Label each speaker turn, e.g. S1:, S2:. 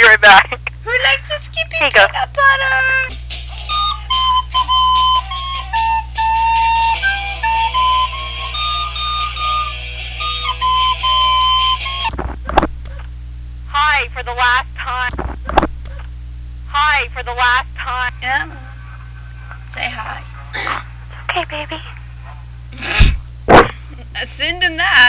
S1: right back.
S2: Who likes the Skippy
S1: Here you go.
S2: peanut butter?
S1: Hi for the last time. Hi for the last time.
S2: Emma, say hi.
S1: Okay, baby.
S2: Sending that.